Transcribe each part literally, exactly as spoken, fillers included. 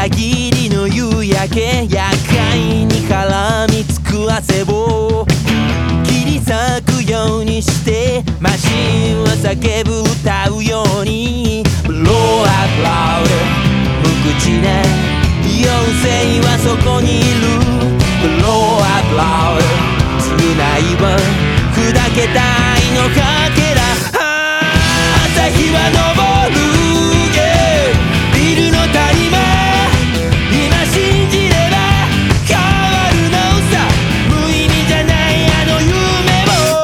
限りの夕焼け、厄介に絡みつく汗を切り裂くようにしてマシンは叫ぶ歌うように Blow up loud 無口な妖精はそこにいる Blow up loud 償いは砕けた愛のかけら、朝日は昇る、yeah、ビルの谷間今信じれば変わるのさ、無意味じゃないあの夢を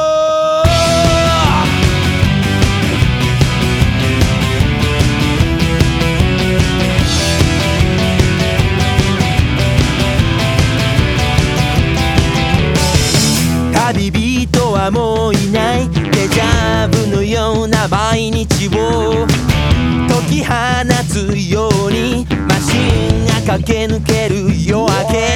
旅人はもういない、デジャブのような毎日を解き放つようにマシンが駆け抜ける夜明け、